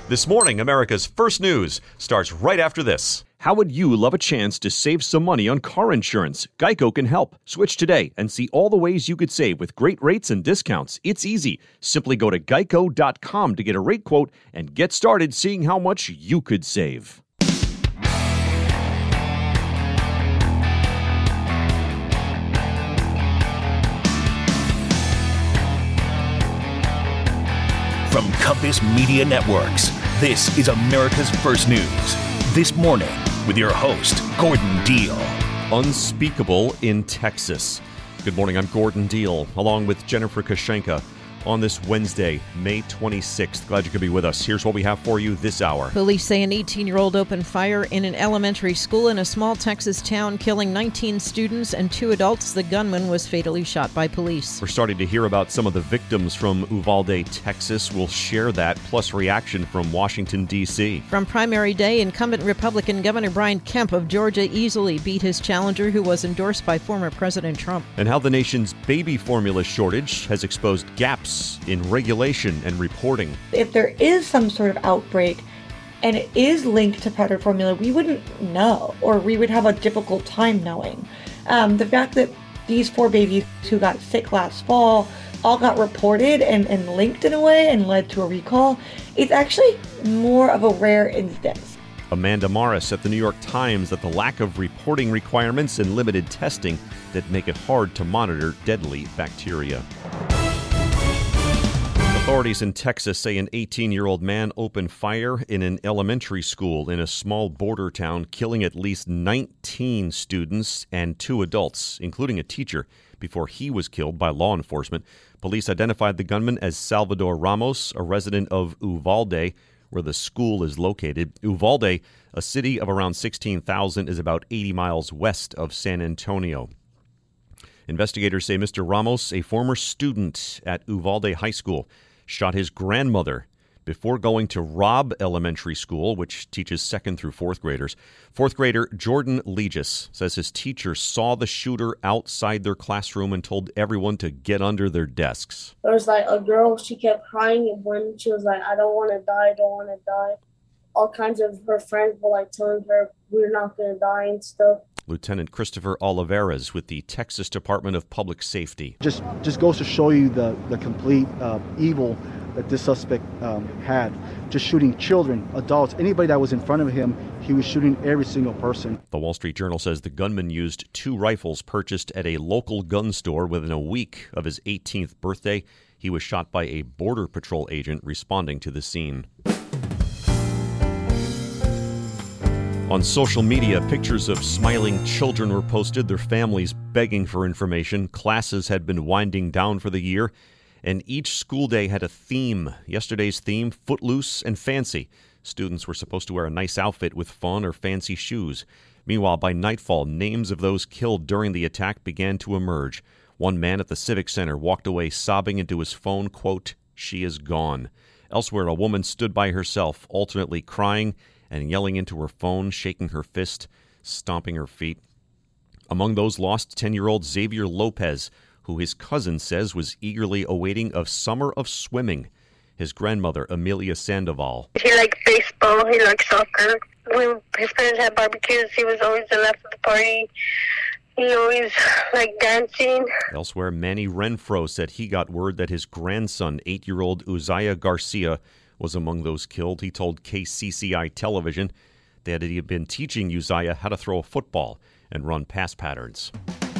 This morning, America's First News starts right after this. How would you love a chance to save some money on car insurance? Geico can help. Switch today and see all the ways you could save with great rates and discounts. It's easy. Simply go to geico.com to get a rate quote and get started seeing how much you could save. From Compass Media Networks, this is America's First News. This morning, with your host, Gordon Deal. Unspeakable in Texas. Good morning, I'm Gordon Deal, along with Jennifer Kashenka on this Wednesday, May 26th. Glad you could be with us. Here's what we have for you this hour. Police say an 18-year-old opened fire in an elementary school in a small Texas town, killing 19 students and 2 adults. The gunman was fatally shot by police. We're starting to hear about some of the victims from Uvalde, Texas. We'll share that, plus reaction from Washington, D.C. From primary day, incumbent Republican Governor Brian Kemp of Georgia easily beat his challenger, who was endorsed by former President Trump. And how the nation's baby formula shortage has exposed gaps in regulation and reporting. If there is some sort of outbreak and it is linked to powdered formula, we wouldn't know, or we would have a difficult time knowing. The fact that these 4 babies who got sick last fall all got reported and linked in a way and led to a recall, it's actually more of a rare instance. Amanda Morris at the New York Times that the lack of reporting requirements and limited testing that make it hard to monitor deadly bacteria. Authorities in Texas say an 18-year-old man opened fire in an elementary school in a small border town, killing at least 19 students and 2 adults, including a teacher, before he was killed by law enforcement. Police identified the gunman as Salvador Ramos, a resident of Uvalde, where the school is located. Uvalde, a city of around 16,000, is about 80 miles west of San Antonio. Investigators say Mr. Ramos, a former student at Uvalde High School, shot his grandmother before going to Robb Elementary School, which teaches 2nd through 4th graders. 4th grader Jordan Legis says his teacher saw the shooter outside their classroom and told everyone to get under their desks. There was like a girl, she kept crying when she was like, I don't want to die, I don't want to die. All kinds of her friends were like telling her, we're not going to die and stuff. Lieutenant Christopher Olivares with the Texas Department of Public Safety. Just goes to show you the complete evil that this suspect had. Just shooting children, adults, anybody that was in front of him, he was shooting every single person. The Wall Street Journal says the gunman used 2 rifles purchased at a local gun store within a week of his 18th birthday. He was shot by a Border Patrol agent responding to the scene. On social media, pictures of smiling children were posted, their families begging for information. Classes had been winding down for the year, and each school day had a theme. Yesterday's theme, footloose and fancy. Students were supposed to wear a nice outfit with fun or fancy shoes. Meanwhile, by nightfall, names of those killed during the attack began to emerge. One man at the Civic Center walked away sobbing into his phone, quote, "She is gone." Elsewhere, a woman stood by herself, alternately crying and yelling into her phone, shaking her fist, stomping her feet. Among those lost, 10-year-old Xavier Lopez, who his cousin says was eagerly awaiting a summer of swimming. His grandmother, Amelia Sandoval. He liked baseball, he liked soccer. When his friends had barbecues, he was always the life of the party. He always liked dancing. Elsewhere, Manny Renfro said he got word that his grandson, 8-year-old Uzziah Garcia, was among those killed. He told KCCI Television that he had been teaching Uzziah how to throw a football and run pass patterns.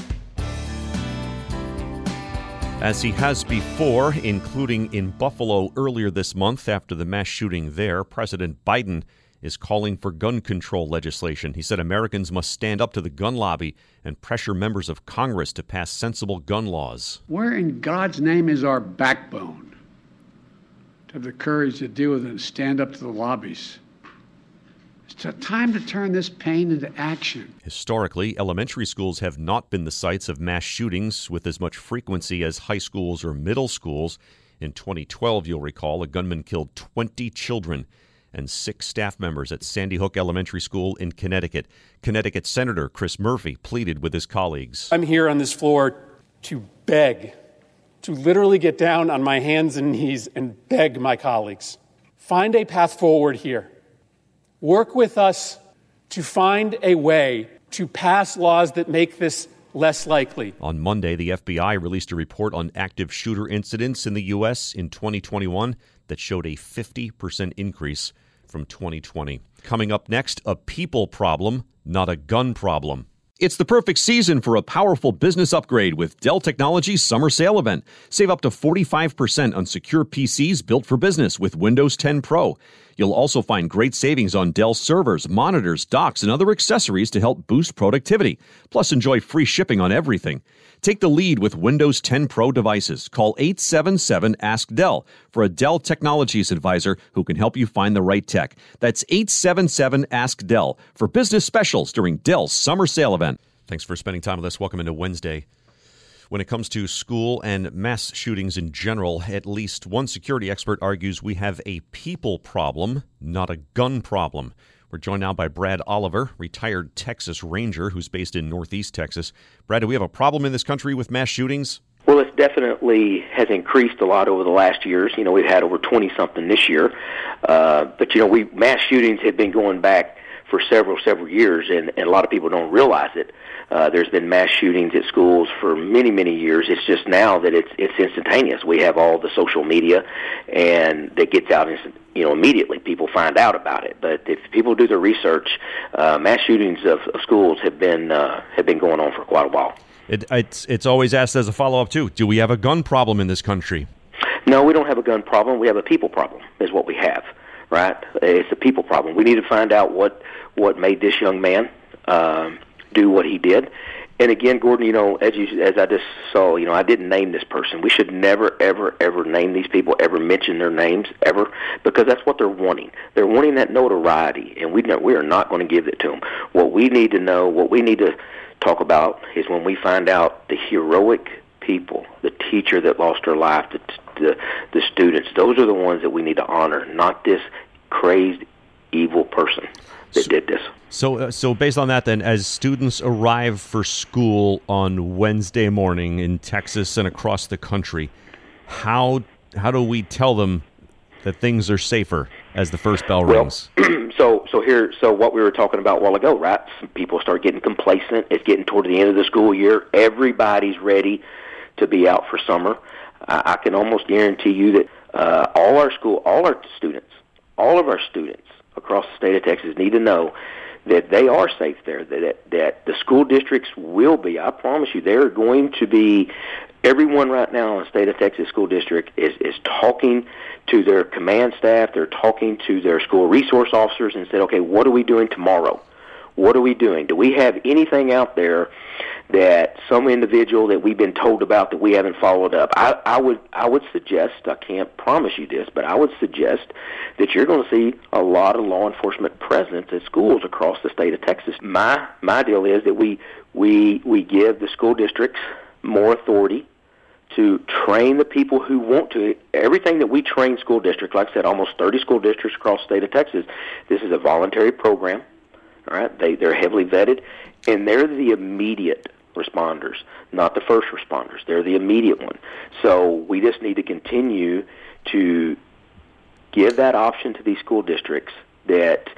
As he has before, including in Buffalo earlier this month after the mass shooting there, President Biden is calling for gun control legislation. He said Americans must stand up to the gun lobby and pressure members of Congress to pass sensible gun laws. Where in God's name is our backbone to have the courage to deal with it and stand up to the lobbies? It's time to turn this pain into action. Historically, elementary schools have not been the sites of mass shootings with as much frequency as high schools or middle schools. In 2012, you'll recall, a gunman killed 20 children and 6 staff members at Sandy Hook Elementary School in Connecticut. Connecticut Senator Chris Murphy pleaded with his colleagues. I'm here on this floor to beg, to literally get down on my hands and knees and beg my colleagues. find a path forward here. Work with us to find a way to pass laws that make this less likely. On Monday, the FBI released a report on active shooter incidents in the U.S. in 2021 that showed a 50% increase from 2020. Coming up next, a people problem, not a gun problem. It's the perfect season for a powerful business upgrade with Dell Technologies Summer Sale Event. Save up to 45% on secure PCs built for business with Windows 10 Pro. You'll also find great savings on Dell servers, monitors, docks, and other accessories to help boost productivity. Plus, enjoy free shipping on everything. Take the lead with Windows 10 Pro devices. Call 877-ASK-DELL for a Dell Technologies advisor who can help you find the right tech. That's 877-ASK-DELL for business specials during Dell's Summer Sale Event. Thanks for spending time with us. Welcome into Wednesday. When it comes to school and mass shootings in general, at least one security expert argues we have a people problem, not a gun problem. We're joined now by Brad Oliver, retired Texas Ranger who's based in Northeast Texas. Brad, do we have a problem in this country with mass shootings? Well, it definitely has increased a lot over the last years. You know, we've had over 20-something this year. But, you know, mass shootings have been going back for several years, and a lot of people don't realize it. There's been mass shootings at schools for many years. It's just now that it's instantaneous. We have all the social media, and that gets out immediately. People find out about it. But if people do their research, mass shootings of schools have been going on for quite a while. It's always asked as a follow-up, too. Do we have a gun problem in this country? No, we don't have a gun problem. We have a people problem is what we have, right? It's a people problem. We need to find out what made this young man do what he did. And again, Gordon, you know, as I just saw, you know, I didn't name this person. We should never, ever name these people, ever mention their names, ever, because that's what they're wanting. They're wanting that notoriety, and we are not going to give it to them. What we need to know, what we need to talk about is when we find out the heroic people, the teacher that lost her life, the students, those are the ones that we need to honor, not this crazed, evil person that did this. So based on that, then, as students arrive for school on Wednesday morning in Texas and across the country, how do we tell them that things are safer as the first bell rings? So what we were talking about a while ago, right? Some people start getting complacent. It's getting toward the end of the school year. Everybody's ready to be out for summer. I can almost guarantee you that all of our students across the state of Texas need to know that they are safe there, that the school districts will be. I promise you, they're going to be. Everyone right now in the state of Texas school district is talking to their command staff. They're talking to their school resource officers and said, okay, what are we doing tomorrow? What are we doing? Do we have anything out there that some individual that we've been told about that we haven't followed up? I would suggest, I can't promise you this, but I would suggest that you're going to see a lot of law enforcement presence at schools across the state of Texas. My deal is that we give the school districts more authority to train the people who want to. Everything that we train school districts, like I said, almost 30 school districts across the state of Texas, this is a voluntary program. All right, they're heavily vetted, and they're the immediate responders, not the first responders. They're the immediate one. So we just need to continue to give that option to these school districts that,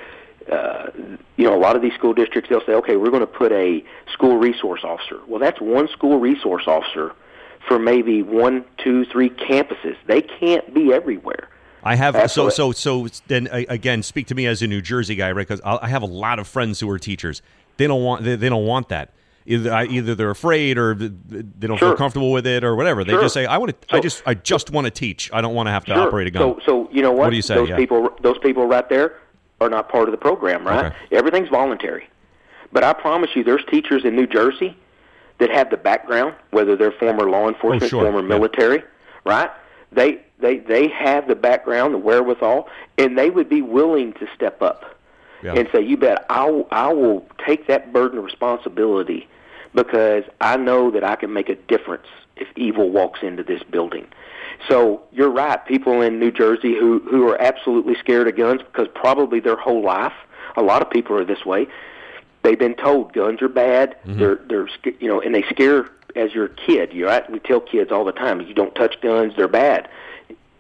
a lot of these school districts, they'll say, okay, we're going to put a school resource officer. Well, that's one school resource officer for maybe 1, 2, 3 campuses. They can't be everywhere. I have so then again, speak to me as a New Jersey guy, right? Because I have a lot of friends who are teachers. They don't want that. Either they're afraid or they don't feel comfortable with it or whatever. They just say, I just want to teach. I don't want to have to operate a gun. So you know what? What do you say? Those people right there are not part of the program, right? Okay. Everything's voluntary. But I promise you, there's teachers in New Jersey that have the background, whether they're former law enforcement, former military, right? They have the background, the wherewithal, and they would be willing to step up and say, you bet, I will take that burden of responsibility because I know that I can make a difference if evil walks into this building. So you're right, people in New Jersey who are absolutely scared of guns because probably their whole life, a lot of people are this way, they've been told guns are bad, they're and they scare as your kid, right? We tell kids all the time, you don't touch guns, they're bad.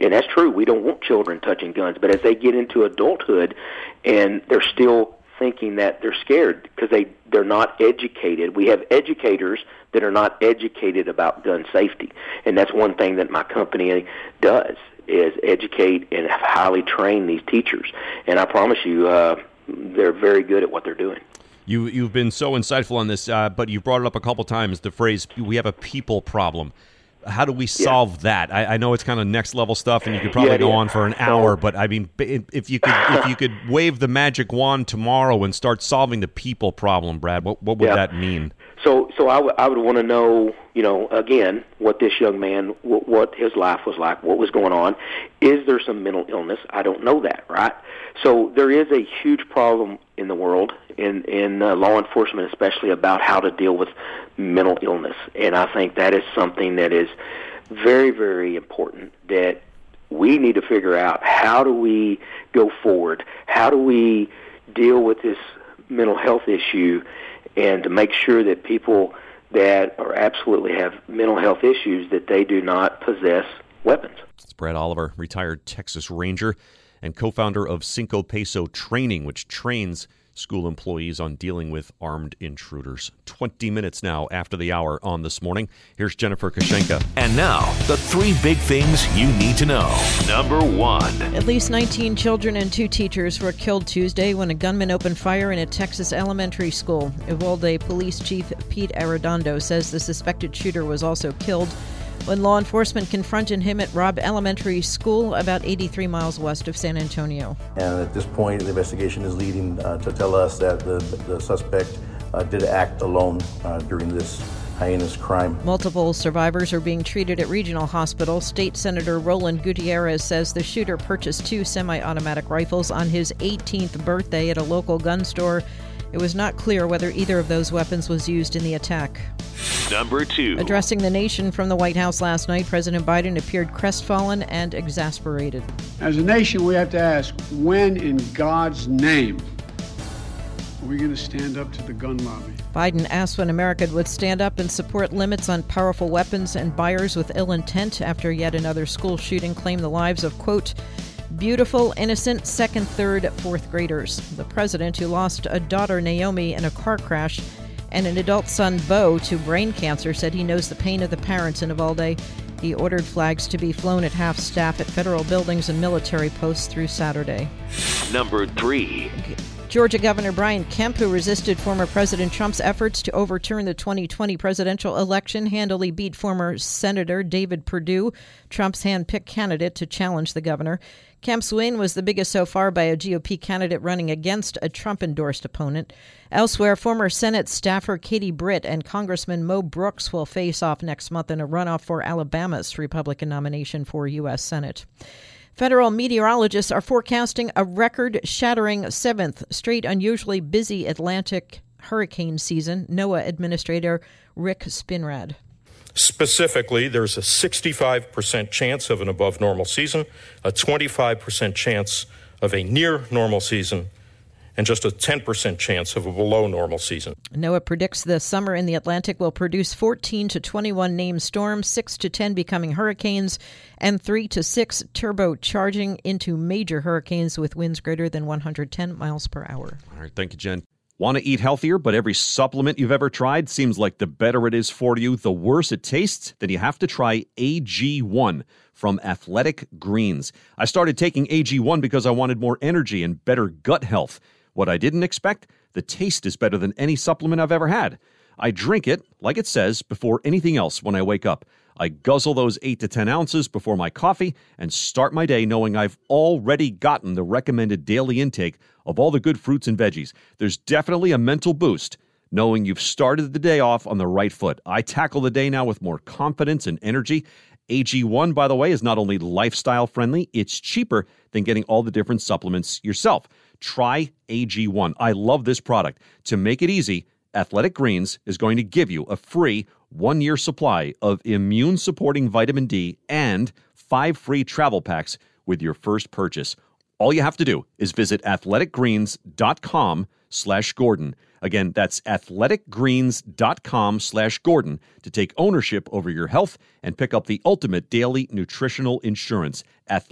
And that's true. We don't want children touching guns. But as they get into adulthood and they're still thinking that they're scared because they're not educated. We have educators that are not educated about gun safety. And that's one thing that my company does, is educate and highly train these teachers. And I promise you, they're very good at what they're doing. You've been so insightful on this, but you brought it up a couple times, the phrase, we have a people problem. How do we solve that? I know it's kind of next level stuff, and you could probably go on for an hour. But I mean, if you could wave the magic wand tomorrow and start solving the people problem, Brad, what would that mean? So I would want to know, again, what this young man, what his life was like, what was going on. Is there some mental illness? I don't know that, right? So there is a huge problem in the world, in law enforcement especially, about how to deal with mental illness. And I think that is something that is very, very important, that we need to figure out. How do we go forward? How do we deal with this mental health issue, and to make sure that people that are absolutely have mental health issues, that they do not possess weapons. It's Brad Oliver, retired Texas Ranger and co-founder of Cinco Peso Training, which trains school employees on dealing with armed intruders. 20 minutes now after the hour on This Morning. Here's Jennifer Kashenka. And now, the 3 big things you need to know. Number 1. At least 19 children and 2 teachers were killed Tuesday when a gunman opened fire in a Texas elementary school. Uvalde Police Chief Pete Arredondo says the suspected shooter was also killed when law enforcement confronted him at Robb Elementary School, about 83 miles west of San Antonio. And at this point, the investigation is leading to tell us that the suspect did act alone during this heinous crime. Multiple survivors are being treated at regional hospitals. State Senator Roland Gutierrez says the shooter purchased 2 semi-automatic rifles on his 18th birthday at a local gun store. It was not clear whether either of those weapons was used in the attack. Number 2. Addressing the nation from the White House last night, President Biden appeared crestfallen and exasperated. As a nation, we have to ask, when in God's name are we going to stand up to the gun lobby? Biden asked when America would stand up and support limits on powerful weapons and buyers with ill intent after yet another school shooting claimed the lives of, quote, beautiful, innocent, 2nd, 3rd, 4th graders. The president, who lost a daughter, Naomi, in a car crash, and an adult son, Bo, to brain cancer, said he knows the pain of the parents in Uvalde. He ordered flags to be flown at half staff at federal buildings and military posts through Saturday. Number 3. Georgia Governor Brian Kemp, who resisted former President Trump's efforts to overturn the 2020 presidential election, handily beat former Senator David Perdue, Trump's hand-picked candidate, to challenge the governor. Kemp's win was the biggest so far by a GOP candidate running against a Trump-endorsed opponent. Elsewhere, former Senate staffer Katie Britt and Congressman Mo Brooks will face off next month in a runoff for Alabama's Republican nomination for U.S. Senate. Federal meteorologists are forecasting a record-shattering 7th straight unusually busy Atlantic hurricane season. NOAA Administrator Rick Spinrad. Specifically, there's a 65% chance of an above-normal season, a 25% chance of a near-normal season, and just a 10% chance of a below-normal season. NOAA predicts the summer in the Atlantic will produce 14 to 21 named storms, 6 to 10 becoming hurricanes, and 3 to 6 turbocharging into major hurricanes with winds greater than 110 miles per hour. All right, thank you, Jen. Want to eat healthier, but every supplement you've ever tried seems like the better it is for you, the worse it tastes? Then you have to try AG1 from Athletic Greens. I started taking AG1 because I wanted more energy and better gut health. What I didn't expect? The taste is better than any supplement I've ever had. I drink it, like it says, before anything else when I wake up. I guzzle those 8 to 10 ounces before my coffee and start my day knowing I've already gotten the recommended daily intake of all the good fruits and veggies. There's definitely a mental boost knowing you've started the day off on the right foot. I tackle the day now with more confidence and energy. AG1, by the way, is not only lifestyle friendly, it's cheaper than getting all the different supplements yourself. Try AG1. I love this product. To make it easy, Athletic Greens is going to give you a free 1-year supply of immune-supporting vitamin D and 5 free travel packs with your first purchase. All you have to do is visit athleticgreens.com/Gordon. Again, that's athleticgreens.com/Gordon to take ownership over your health and pick up the ultimate daily nutritional insurance.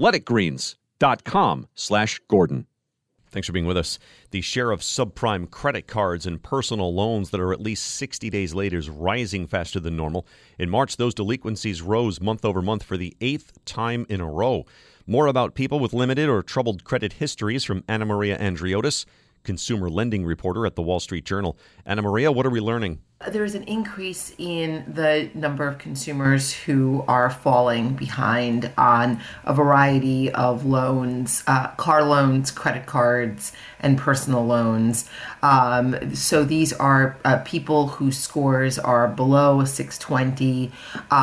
athleticgreens.com/Gordon. Thanks for being with us. The share of subprime credit cards and personal loans that are at least 60 days late is rising faster than normal. In March, those delinquencies rose month over month for the 8th time in a row. More about people with limited or troubled credit histories from Anna Maria Andriotis, consumer lending reporter at the Wall Street Journal. Anna Maria, what are we learning? There is an increase in the number of consumers who are falling behind on a variety of loans, car loans, credit cards, and personal loans. So these are people whose scores are below 620.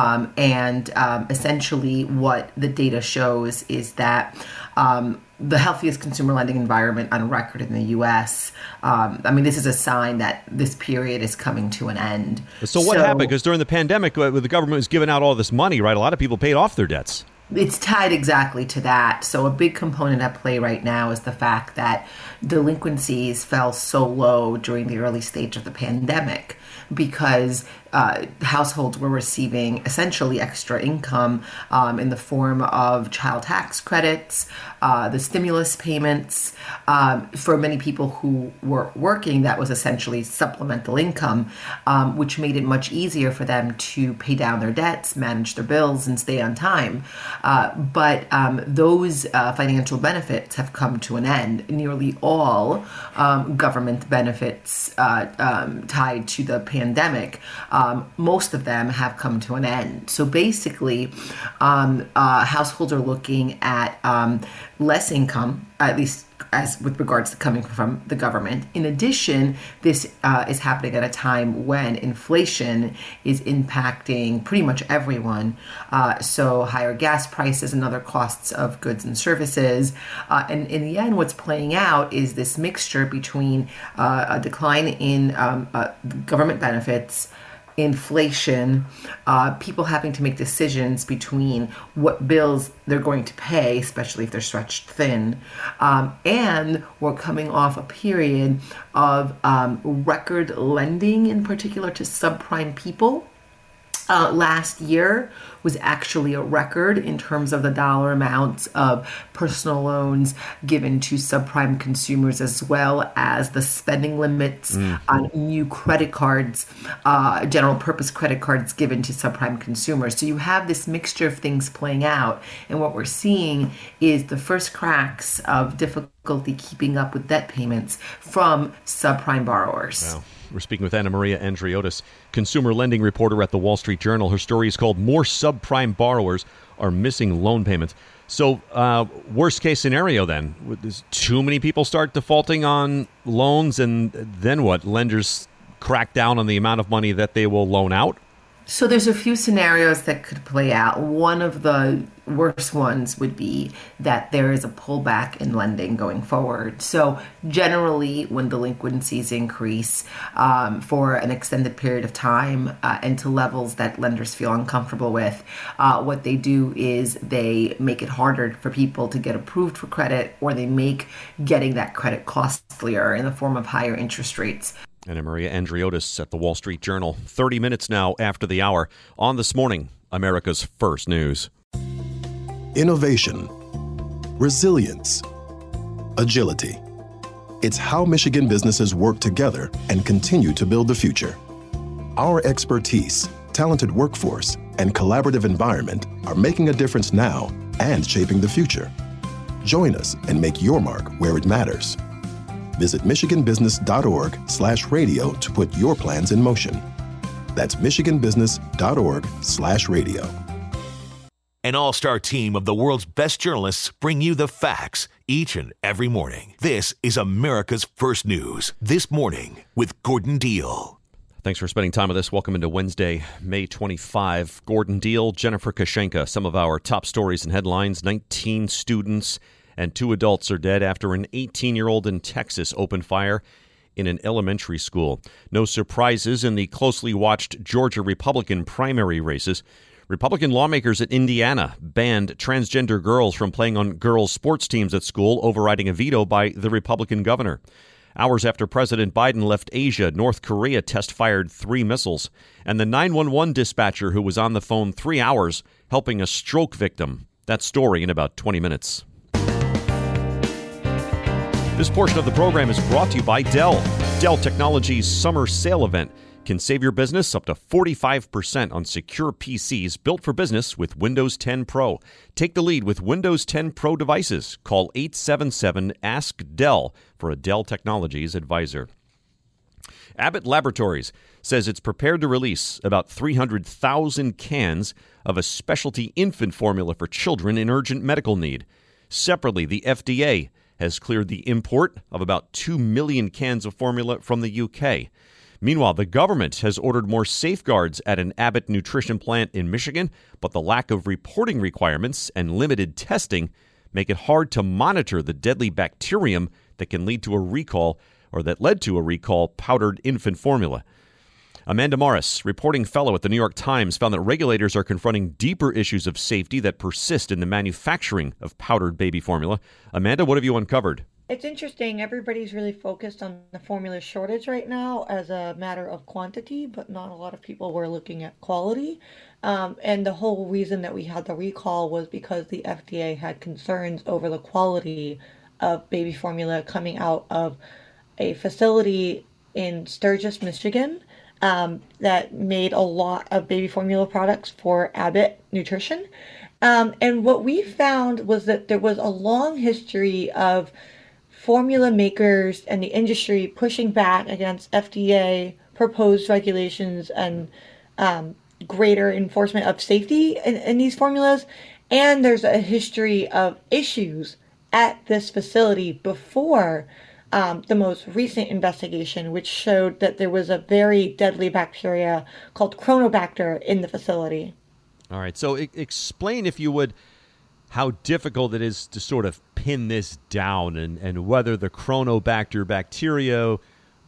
And essentially what the data shows is that the healthiest consumer lending environment on record in the U.S. This is a sign that this period is coming to an end. So what happened? Because during the pandemic, the government was giving out all this money, right? A lot of people paid off their debts. It's tied exactly to that. So a big component at play right now is the fact that delinquencies fell so low during the early stage of the pandemic because households were receiving essentially extra income in the form of child tax credits, the stimulus payments. For many people who were working, that was essentially supplemental income, which made it much easier for them to pay down their debts, manage their bills, and stay on time. But those financial benefits have come to an end. Nearly all government benefits tied to the pandemic, most of them have come to an end. So basically, households are looking at less income, at least as with regards to coming from the government. In addition, this is happening at a time when inflation is impacting pretty much everyone. So higher gas prices and other costs of goods and services. And in the end, what's playing out is this mixture between a decline in government benefits, inflation, people having to make decisions between what bills they're going to pay, especially if they're stretched thin, and we're coming off a period of record lending, in particular to subprime people. Last year was actually a record in terms of the dollar amounts of personal loans given to subprime consumers, as well as the spending limits on new credit cards, general purpose credit cards given to subprime consumers. So you have this mixture of things playing out. And what we're seeing is the first cracks of difficulty keeping up with debt payments from subprime borrowers. Wow. We're speaking with Anna Maria Andriotis, consumer lending reporter at the Wall Street Journal. Her story is called More Subprime Borrowers Are Missing Loan Payments. So worst case scenario then, does too many people start defaulting on loans, and then what? Lenders crack down on the amount of money that they will loan out? So there's a few scenarios that could play out. One of the worst ones would be that there is a pullback in lending going forward. So generally, when delinquencies increase for an extended period of time and to levels that lenders feel uncomfortable with, what they do is they make it harder for people to get approved for credit, or they make getting that credit costlier in the form of higher interest rates. Anna Maria Andriotis at the Wall Street Journal. 30 minutes now after the hour on This Morning, America's First News. Innovation, resilience, agility. It's how Michigan businesses work together and continue to build the future. Our expertise, talented workforce, and collaborative environment are making a difference now and shaping the future. Join us and make your mark where it matters. Visit michiganbusiness.org/radio to put your plans in motion. That's michiganbusiness.org/radio. An all-star team of the world's best journalists bring you the facts each and every morning. This is America's First News. This Morning with Gordon Deal. Thanks for spending time with us. Welcome into Wednesday, May 25. Gordon Deal, Jennifer Kashenka. Some of our top stories and headlines. 19 students and 2 adults are dead after an 18-year-old in Texas opened fire in an elementary school. No surprises in the closely watched Georgia Republican primary races. Republican lawmakers at Indiana banned transgender girls from playing on girls' sports teams at school, overriding a veto by the Republican governor. Hours after President Biden left Asia, North Korea test-fired 3 missiles. And the 911 dispatcher who was on the phone 3 hours helping a stroke victim. That story in about 20 minutes. This portion of the program is brought to you by Dell. Dell Technologies' summer sale event can save your business up to 45% on secure PCs built for business with Windows 10 Pro. Take the lead with Windows 10 Pro devices. Call 877-ASK-DELL for a Dell Technologies advisor. Abbott Laboratories says it's prepared to release about 300,000 cans of a specialty infant formula for children in urgent medical need. Separately, the FDA has cleared the import of about 2 million cans of formula from the UK. Meanwhile, the government has ordered more safeguards at an Abbott nutrition plant in Michigan, but the lack of reporting requirements and limited testing make it hard to monitor the deadly bacterium that can lead to a recall, or that led to a recall, powdered infant formula. Amanda Morris, reporting fellow at the New York Times, found that regulators are confronting deeper issues of safety that persist in the manufacturing of powdered baby formula. Amanda, what have you uncovered? It's interesting. Everybody's really focused on the formula shortage right now as a matter of quantity, but not a lot of people were looking at quality. And the whole reason that we had the recall was because the FDA had concerns over the quality of baby formula coming out of a facility in Sturgis, Michigan, that made a lot of baby formula products for Abbott Nutrition. And what we found was that there was a long history of formula makers and the industry pushing back against FDA proposed regulations and greater enforcement of safety in these formulas. And there's a history of issues at this facility before the most recent investigation, which showed that there was a very deadly bacteria called Chronobacter in the facility. All right. So explain, if you would, how difficult it is to sort of pin this down and whether the Chronobacter bacteria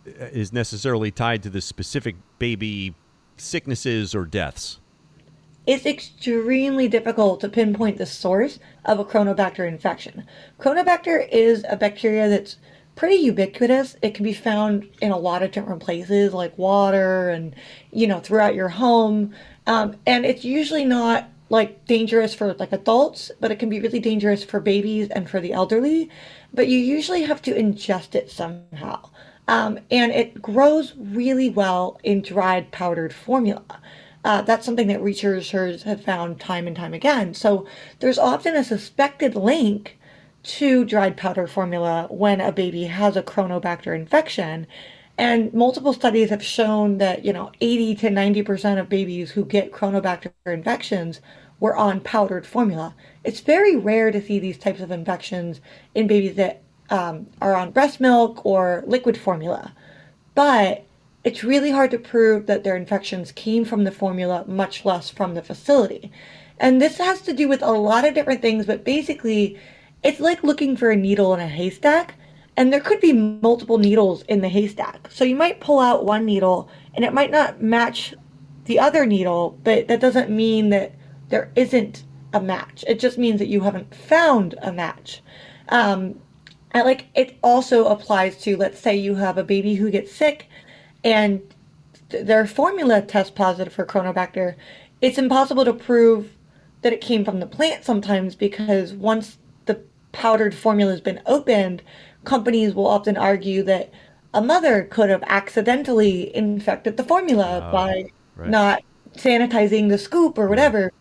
is necessarily tied to the specific baby sicknesses or deaths. It's extremely difficult to pinpoint the source of a Chronobacter infection. Chronobacter is a bacteria that's pretty ubiquitous. It can be found in a lot of different places like water and, throughout your home. And it's usually not like dangerous for like adults, but it can be really dangerous for babies and for the elderly. But you usually have to ingest it somehow. And it grows really well in dried powdered formula. That's something that researchers have found time and time again. So there's often a suspected link to dried powder formula when a baby has a Chronobacter infection. And multiple studies have shown that, 80 to 90% of babies who get Chronobacter infections were on powdered formula. It's very rare to see these types of infections in babies that are on breast milk or liquid formula. But it's really hard to prove that their infections came from the formula, much less from the facility. And this has to do with a lot of different things, but basically, it's like looking for a needle in a haystack. And there could be multiple needles in the haystack. So you might pull out one needle and it might not match the other needle, but that doesn't mean that there isn't a match. It just means that you haven't found a match. And it also applies to, let's say you have a baby who gets sick and their formula tests positive for Chronobacter. It's impossible to prove that it came from the plant sometimes, because once the powdered formula has been opened, companies will often argue that a mother could have accidentally infected the formula by not sanitizing the scoop or whatever.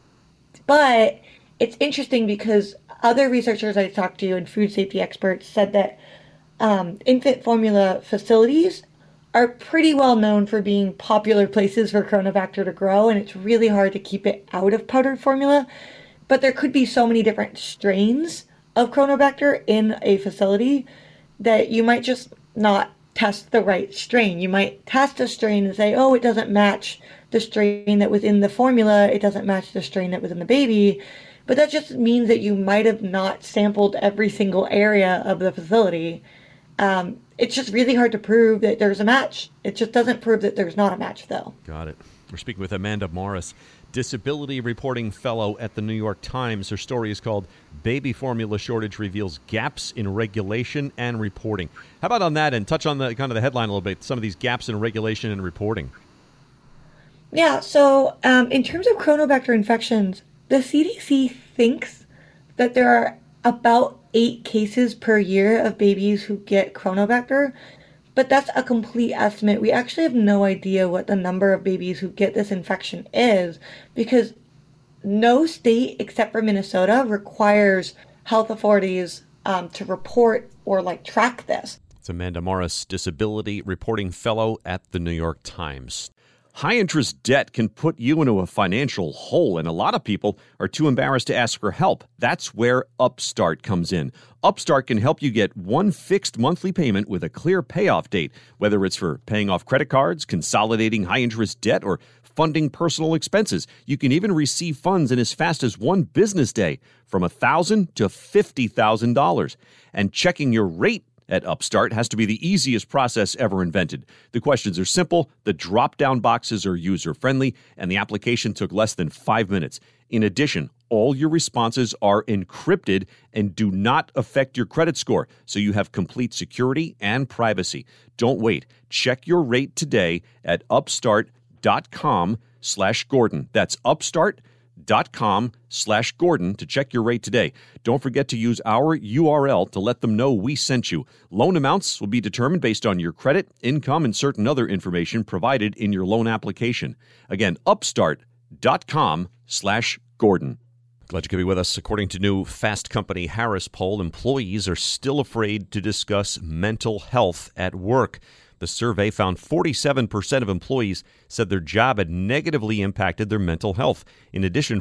But it's interesting because other researchers I talked to and food safety experts said that infant formula facilities are pretty well known for being popular places for Chronobacter to grow, and it's really hard to keep it out of powdered formula. But there could be so many different strains of Chronobacter in a facility that you might just not test the right strain. You might test a strain and say, oh, it doesn't match the strain that was in the formula, it doesn't match the strain that was in the baby. But that just means that you might have not sampled every single area of the facility. It's just really hard to prove that there's a match. It just doesn't prove that there's not a match, though. Got it. We're speaking with Amanda Morris. disability reporting fellow at the New York Times. Her story is called Baby Formula Shortage Reveals Gaps in Regulation and Reporting. How about on that and touch on the kind of the headline a little bit, some of these gaps in regulation and reporting? Yeah, so in terms of Chronobacter infections, the CDC thinks that there are about 8 cases per year of babies who get Chronobacter, but that's a complete estimate. We actually have no idea what the number of babies who get this infection is, because no state except for Minnesota requires health authorities to report or track this. It's Amanda Morris, Disability Reporting Fellow at the New York Times. High-interest debt can put you into a financial hole, and a lot of people are too embarrassed to ask for help. That's where Upstart comes in. Upstart can help you get one fixed monthly payment with a clear payoff date, whether it's for paying off credit cards, consolidating high-interest debt, or funding personal expenses. You can even receive funds in as fast as one business day, from $1,000 to $50,000. And checking your rate at Upstart has to be the easiest process ever invented. The questions are simple, the drop-down boxes are user-friendly, and the application took less than 5 minutes. In addition, all your responses are encrypted and do not affect your credit score, so you have complete security and privacy. Don't wait. Check your rate today at upstart.com/Gordon. That's upstart.com/Gordon to check your rate today. Don't forget to use our URL to let them know we sent you. Loan amounts will be determined based on your credit, income, and certain other information provided in your loan application. Again, upstart.com/Gordon. Glad you could be with us. According to new Fast Company Harris poll, employees are still afraid to discuss mental health at work. The survey found 47% of employees said their job had negatively impacted their mental health. In addition,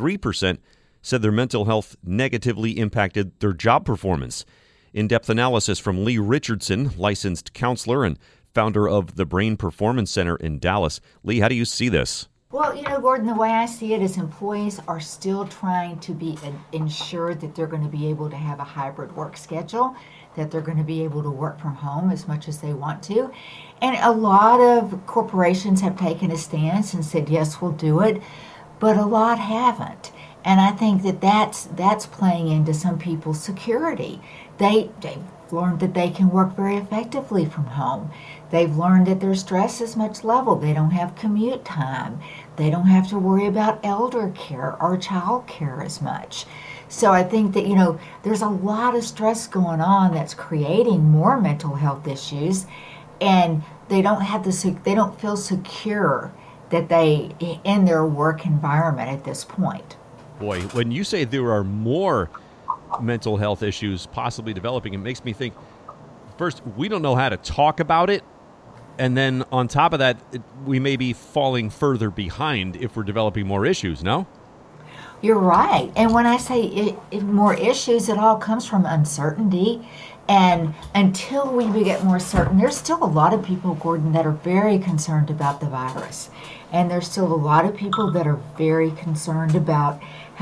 43% said their mental health negatively impacted their job performance. In-depth analysis from Lee Richardson, licensed counselor and founder of the Brain Performance Center in Dallas. Lee, how do you see this? Well, Gordon, the way I see it is employees are still trying to be ensured that they're going to be able to have a hybrid work schedule, that they're going to be able to work from home as much as they want to. And a lot of corporations have taken a stance and said, yes, we'll do it, but a lot haven't. And I think that's playing into some people's security. They've learned that they can work very effectively from home. They've learned that their stress is much leveled. They don't have commute time. They don't have to worry about elder care or child care as much. So I think that, there's a lot of stress going on that's creating more mental health issues, and they don't feel secure that they in their work environment at this point. Boy, when you say there are more mental health issues possibly developing, it makes me think, first, we don't know how to talk about it. And then on top of that, we may be falling further behind if we're developing more issues, no? You're right. And when I say more issues, it all comes from uncertainty. And until we get more certain, there's still a lot of people, Gordon, that are very concerned about the virus. And there's still a lot of people that are very concerned about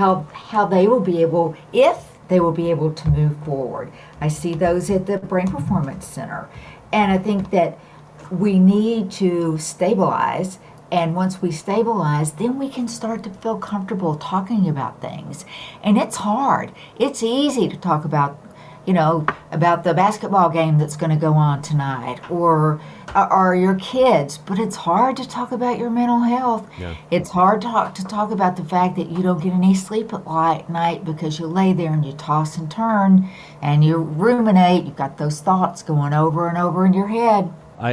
how they will be able, if they will be able to move forward. I see those at the Brain Performance Center. And I think that we need to stabilize, and once we stabilize, then we can start to feel comfortable talking about things. And it's hard. It's easy to talk about, about the basketball game that's going to go on tonight, or your kids, but it's hard to talk about your mental health. Yeah. It's hard to talk about the fact that you don't get any sleep at night because you lay there and you toss and turn and you ruminate. You've got those thoughts going over and over in your head.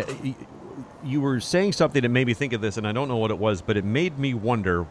You were saying something that made me think of this, and I don't know what it was, but it made me wonder,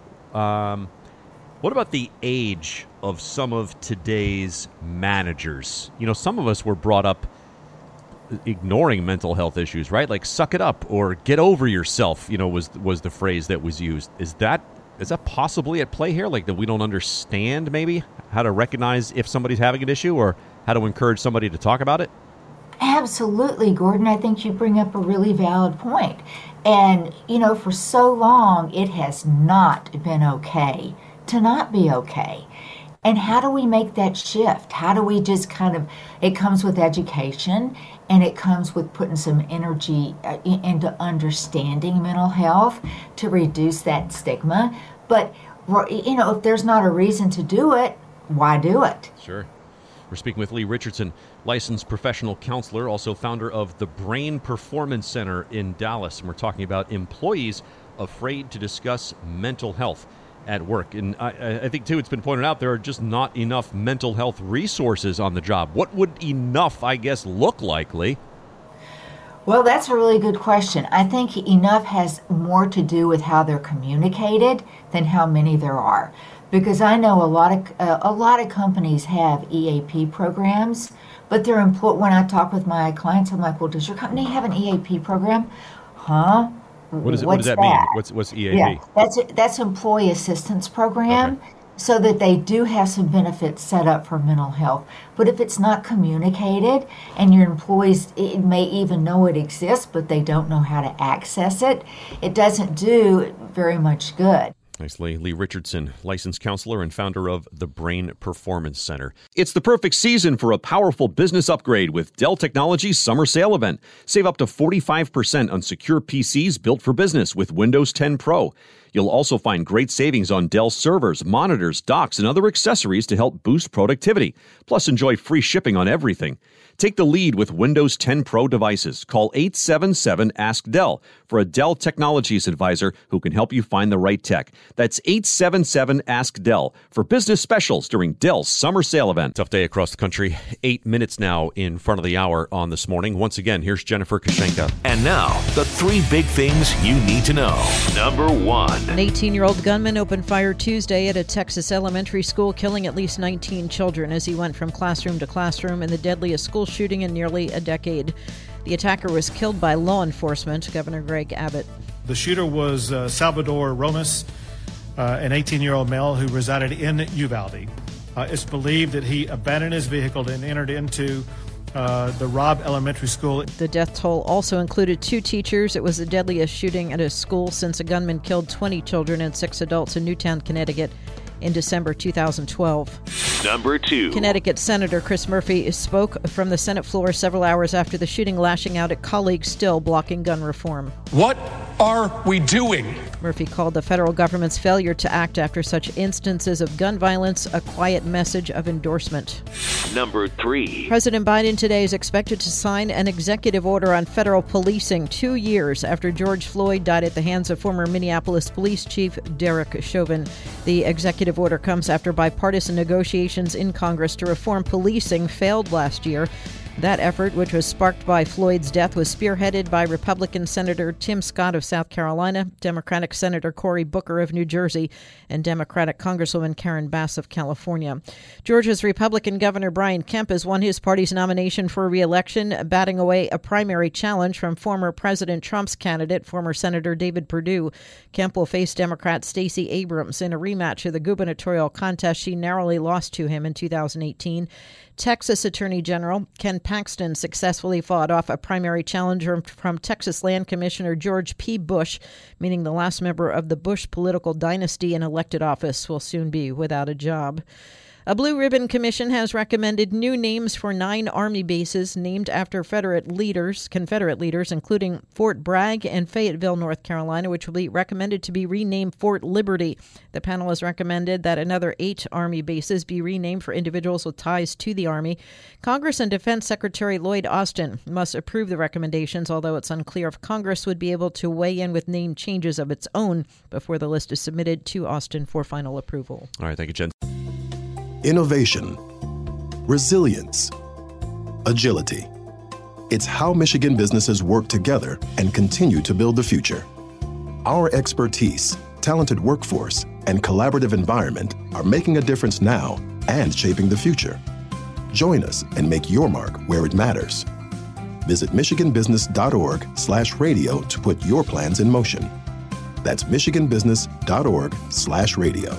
what about the age of some of today's managers? Some of us were brought up ignoring mental health issues, right? Like, suck it up or get over yourself, was the phrase that was used. Is that possibly at play here? Like, that we don't understand maybe how to recognize if somebody's having an issue or how to encourage somebody to talk about it? Absolutely, Gordon. I think you bring up a really valid point. And, for so long, it has not been okay to not be okay. And how do we make that shift? How do we just it comes with education, and it comes with putting some energy into understanding mental health to reduce that stigma. But, if there's not a reason to do it, why do it? Sure. We're speaking with Lee Richardson, licensed professional counselor, also founder of the Brain Performance Center in Dallas. And we're talking about employees afraid to discuss mental health at work. And I think, too, it's been pointed out there are just not enough mental health resources on the job. What would enough, I guess, look like, Lee? Well, that's a really good question. I think enough has more to do with how they're communicated than how many there are. Because I know a lot of companies have EAP programs, but when I talk with my clients, I'm like, well, does your company have an EAP program? Huh? What does that mean? What's EAP? Yeah, that's Employee Assistance Program, okay. So that they do have some benefits set up for mental health. But if it's not communicated and your employees may even know it exists, but they don't know how to access it, it doesn't do very much good. Nicely. Lee Richardson, licensed counselor and founder of the Brain Performance Center. It's the perfect season for a powerful business upgrade with Dell Technologies Summer Sale Event. Save up to 45% on secure PCs built for business with Windows 10 Pro. You'll also find great savings on Dell servers, monitors, docks, and other accessories to help boost productivity. Plus, enjoy free shipping on everything. Take the lead with Windows 10 Pro devices. Call 877-ASK-DELL for a Dell Technologies advisor who can help you find the right tech. That's 877-ASK-DELL for business specials during Dell's Summer Sale Event. Tough day across the country. 8 minutes now in front of the hour on This Morning. Once again, here's Jennifer Kashenka. And now, the 3 big things you need to know. Number 1. An 18-year-old gunman opened fire Tuesday at a Texas elementary school, killing at least 19 children as he went from classroom to classroom in the deadliest school shooting in nearly a decade. The attacker was killed by law enforcement, Governor Greg Abbott. The shooter was Salvador Romas, an 18-year-old male who resided in Uvalde. It's believed that he abandoned his vehicle and entered into the Robb Elementary School. The death toll also included 2 teachers. It was the deadliest shooting at a school since a gunman killed 20 children and 6 adults in Newtown, Connecticut in December 2012. Number 2. Connecticut Senator Chris Murphy spoke from the Senate floor several hours after the shooting, lashing out at colleagues still blocking gun reform. What are we doing? Murphy called the federal government's failure to act after such instances of gun violence a quiet message of endorsement. Number 3. President Biden today is expected to sign an executive order on federal policing 2 years after George Floyd died at the hands of former Minneapolis Police Chief Derek Chauvin. The executive order comes after bipartisan negotiations in Congress to reform policing failed last year. That effort, which was sparked by Floyd's death, was spearheaded by Republican Senator Tim Scott of South Carolina, Democratic Senator Cory Booker of New Jersey, and Democratic Congresswoman Karen Bass of California. Georgia's Republican Governor Brian Kemp has won his party's nomination for re-election, batting away a primary challenge from former President Trump's candidate, former Senator David Perdue. Kemp will face Democrat Stacey Abrams in a rematch of the gubernatorial contest she narrowly lost to him in 2018. Texas Attorney General Ken Paxton successfully fought off a primary challenger from Texas Land Commissioner George P. Bush, meaning the last member of the Bush political dynasty in elected office will soon be without a job. A Blue Ribbon Commission has recommended new names for 9 Army bases named after Confederate leaders, including Fort Bragg and Fayetteville, North Carolina, which will be recommended to be renamed Fort Liberty. The panel has recommended that another 8 Army bases be renamed for individuals with ties to the Army. Congress and Defense Secretary Lloyd Austin must approve the recommendations, although it's unclear if Congress would be able to weigh in with name changes of its own before the list is submitted to Austin for final approval. All right, thank you, Jen. Innovation, resilience, agility. It's how Michigan businesses work together and continue to build the future. Our expertise, talented workforce, and collaborative environment are making a difference now and shaping the future. Join us and make your mark where it matters. Visit michiganbusiness.org/radio to put your plans in motion. That's michiganbusiness.org/radio.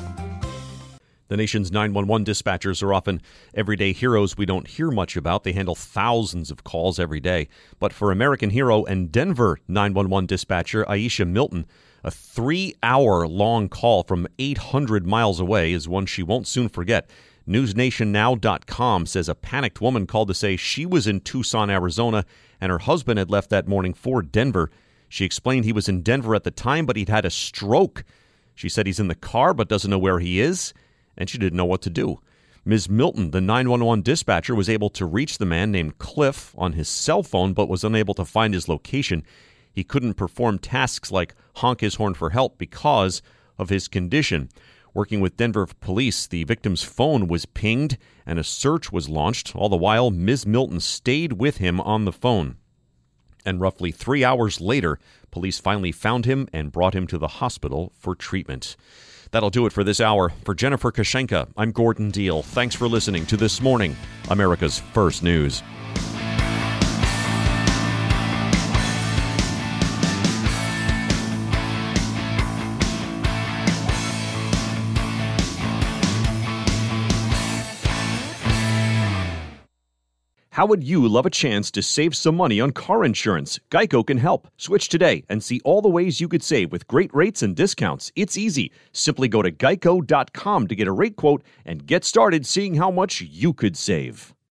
The nation's 911 dispatchers are often everyday heroes we don't hear much about. They handle thousands of calls every day. But for American hero and Denver 911 dispatcher Aisha Milton, a 3-hour-long call from 800 miles away is one she won't soon forget. NewsNationNow.com says a panicked woman called to say she was in Tucson, Arizona, and her husband had left that morning for Denver. She explained he was in Denver at the time, but he'd had a stroke. She said he's in the car but doesn't know where he is, and she didn't know what to do. Ms. Milton, the 911 dispatcher, was able to reach the man named Cliff on his cell phone but was unable to find his location. He couldn't perform tasks like honk his horn for help because of his condition. Working with Denver police, the victim's phone was pinged and a search was launched. All the while, Ms. Milton stayed with him on the phone. And roughly 3 hours later, police finally found him and brought him to the hospital for treatment. That'll do it for this hour. For Jennifer Kashenka, I'm Gordon Deal. Thanks for listening to This Morning, America's First News. How would you love a chance to save some money on car insurance? Geico can help. Switch today and see all the ways you could save with great rates and discounts. It's easy. Simply go to geico.com to get a rate quote and get started seeing how much you could save.